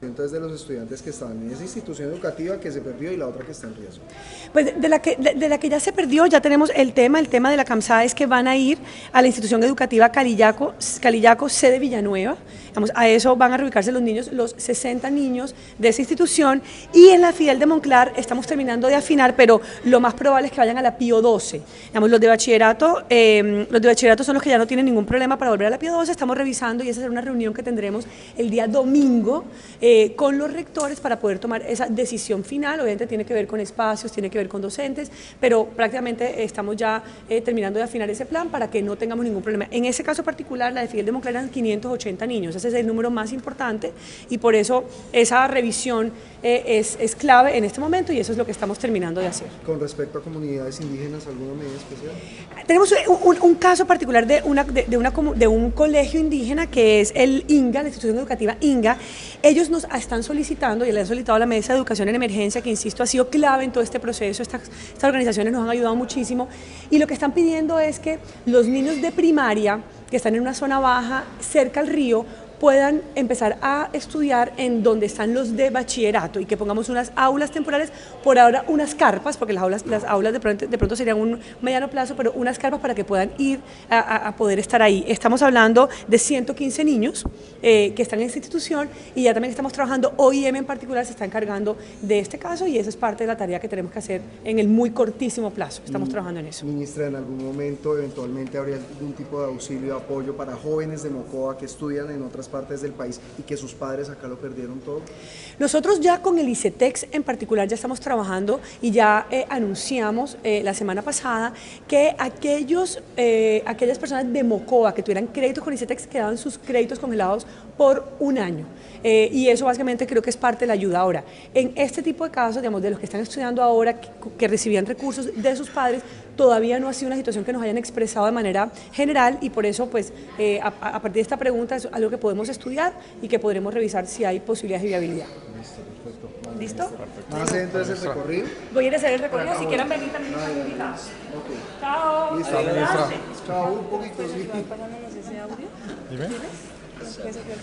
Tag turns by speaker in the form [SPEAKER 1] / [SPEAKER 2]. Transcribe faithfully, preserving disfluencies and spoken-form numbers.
[SPEAKER 1] Entonces, de los estudiantes que estaban en esa institución educativa que se perdió y la otra que está en riesgo.
[SPEAKER 2] Pues de la que, de, de la que ya se perdió, ya tenemos el tema, el tema de la CAMSAA es que van a ir a la institución educativa Calillaco, Calillaco sede Villanueva. Vamos, a eso van a reubicarse los niños, los sesenta niños de esa institución, y en la Fidel de Monclar estamos terminando de afinar, pero lo más probable es que vayan a la Pío doce. Digamos, los de bachillerato, eh, los de bachillerato son los que ya no tienen ningún problema para volver a la Pío doce, estamos revisando y esa será una reunión que tendremos el día domingo eh, con los rectores para poder tomar esa decisión final. Obviamente tiene que ver con espacios, tiene que ver con docentes, pero prácticamente estamos ya eh, terminando de afinar ese plan para que no tengamos ningún problema. En ese caso particular, la de Fidel de Monclar eran quinientos ochenta niños, ese es el número más importante y por eso esa revisión eh, es, es clave en este momento y eso es lo que estamos terminando de hacer.
[SPEAKER 1] Con respecto a comunidades indígenas, ¿alguna medida especial?
[SPEAKER 2] Tenemos un, un caso particular de, una, de, de, una, de un colegio indígena que es el INGA, la institución educativa INGA. Ellos nos están solicitando y le han solicitado a la Mesa de Educación en Emergencia, que insisto ha sido clave en todo este proceso, estas, estas organizaciones nos han ayudado muchísimo, y lo que están pidiendo es que los niños de primaria que están en una zona baja cerca al río puedan empezar a estudiar en donde están los de bachillerato y que pongamos unas aulas temporales, por ahora unas carpas, porque las aulas, las aulas de, pronto, de pronto serían un mediano plazo, pero unas carpas para que puedan ir a, a, a poder estar ahí. Estamos hablando de ciento quince niños eh, que están en esta institución y ya también estamos trabajando, O I M en particular se está encargando de este caso y esa es parte de la tarea que tenemos que hacer en el muy cortísimo plazo. Estamos trabajando en eso.
[SPEAKER 1] Ministra, ¿en algún momento eventualmente habría algún tipo de auxilio, apoyo para jóvenes de Mocoa que estudian en otras partes del país y que sus padres acá lo perdieron todo?
[SPEAKER 2] Nosotros ya con el ICETEX en particular ya estamos trabajando y ya eh, anunciamos eh, la semana pasada que aquellos, eh, aquellas personas de Mocoa que tuvieran créditos con ICETEX quedaban sus créditos congelados por un año. Eh, y eso básicamente creo que es parte de la ayuda ahora. En este tipo de casos, digamos, de los que están estudiando ahora, que, que recibían recursos de sus padres, todavía no ha sido una situación que nos hayan expresado de manera general y por eso, pues, eh, a, a partir de esta pregunta es algo que podemos estudiar y que podremos revisar si hay posibilidades de viabilidad.
[SPEAKER 1] Listo, perfecto.
[SPEAKER 2] ¿Listo?
[SPEAKER 1] ¿Van a hacer entonces el recorrido?
[SPEAKER 2] Voy a ir a hacer el recorrido, si quieren venir también están invitados.
[SPEAKER 1] Okay.
[SPEAKER 2] Chao.
[SPEAKER 1] Listo, ministra. Chao, un poquito, sí.
[SPEAKER 2] ¿Pasándonos ese audio?
[SPEAKER 3] Dime.